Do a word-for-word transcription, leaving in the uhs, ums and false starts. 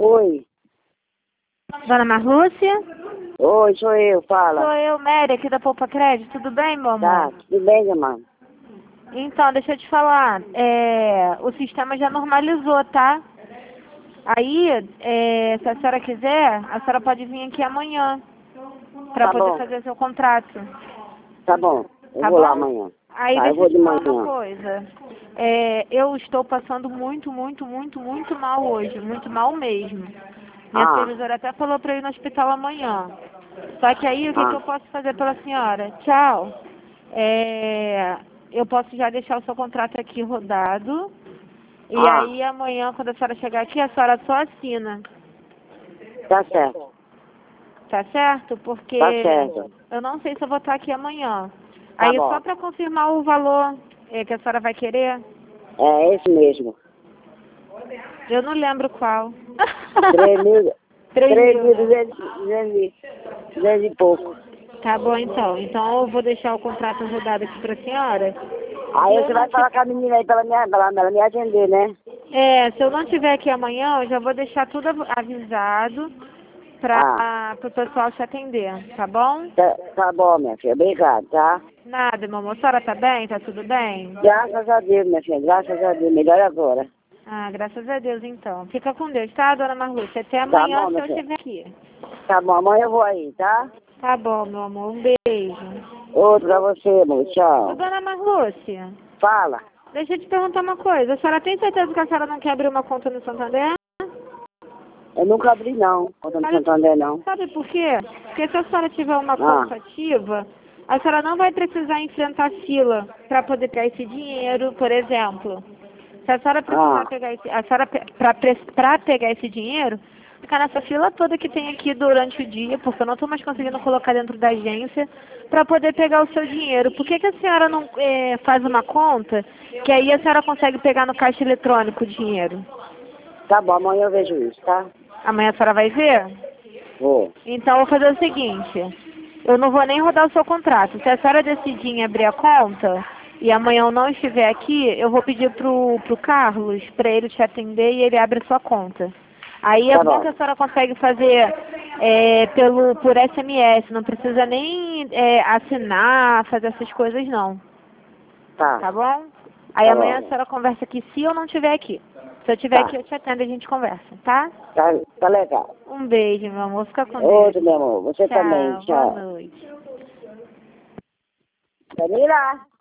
Oi. Dona Marlúcia? Oi, sou eu, fala. Sou eu, Mary, aqui da Poupa Crédito. Tudo bem, meu amor? Tá, tudo bem, minha mãe? Então, deixa eu te falar. É, o sistema já normalizou, tá? Aí, é, se a senhora quiser, a senhora pode vir aqui amanhã para Tá poder bom, fazer seu contrato. tá bom. Eu Tá vou bom? lá amanhã. Aí Tá, eu deixa eu vou de te falar uma manhã. coisa. É, eu estou passando muito, muito, muito, muito mal hoje. Muito mal mesmo. Minha Ah, supervisora até falou para ir no hospital amanhã. Só que aí, o que, que ah, eu posso fazer pela senhora? Tchau. É, eu posso já deixar o seu contrato aqui rodado. E ah, aí, amanhã, quando a senhora chegar aqui, a senhora só assina. tá certo, Tá certo? Porque tá certo. eu não sei se eu vou estar aqui amanhã. Tá Aí, só bom. para confirmar o valor é, que a senhora vai querer, É esse mesmo. eu não lembro qual. Três mil, Três três mil, mil né? duzentos, duzentos, e- duzentos e pouco. Tá bom, então. Então, eu vou deixar o contrato rodado aqui pra senhora. Se Aí eu você não vai falar tiver... com a menina aí pra ela me, pra ela, pra ela me atender, né? É, se eu não tiver aqui amanhã, eu já vou deixar tudo av- avisado Ah, para o pessoal te atender, tá bom? tá, tá bom, minha filha. Obrigado, tá? Nada, meu amor. A senhora tá bem? Tá tudo bem? Graças a Deus, minha filha. Graças a Deus. Melhor agora. Ah, graças a Deus, então. Fica com Deus, tá, dona Marlúcia? Até Tá amanhã, bom, se minha eu filha. estiver aqui. Tá bom, amanhã eu vou aí, tá? Tá bom, meu amor. Um beijo. Outro pra você, amor. Ô, Tchau. dona Marlúcia, Fala. deixa eu te perguntar uma coisa. A senhora tem certeza que a senhora não quer abrir uma conta no Santander? Eu nunca abri, não. Conta no Sabe, Santander, não. sabe por quê? Porque se a senhora tiver uma Ah, conta ativa, a senhora não vai precisar enfrentar fila para poder pegar esse dinheiro, por exemplo. Se a senhora precisar ah, pegar esse, a senhora para pegar esse dinheiro, ficar nessa fila toda que tem aqui durante o dia, porque eu não estou mais conseguindo colocar dentro da agência para poder pegar o seu dinheiro. Por que, que a senhora não eh, faz uma conta que aí a senhora consegue pegar no caixa eletrônico o dinheiro? tá bom, amanhã eu vejo isso, tá? Amanhã a senhora vai ver? Vou. Então, eu vou fazer o seguinte, eu não vou nem rodar o seu contrato. Se a senhora decidir em abrir a conta e amanhã eu não estiver aqui, eu vou pedir pro, pro Carlos para ele te atender e ele abre a sua conta. Aí é Tá bom bom. que a senhora consegue fazer é, pelo, por S M S, não precisa nem é, assinar, fazer essas coisas não, Tá. tá bom? Aí Tá amanhã a bom. senhora conversa aqui se eu não estiver aqui. Se eu estiver Tá. aqui, eu te atendo e a gente conversa, tá? Tá, tá legal. Um beijo, meu amor. Fica com Deus. Outro, meu amor. Você também. Tchau. Boa Tchau. noite. Camila.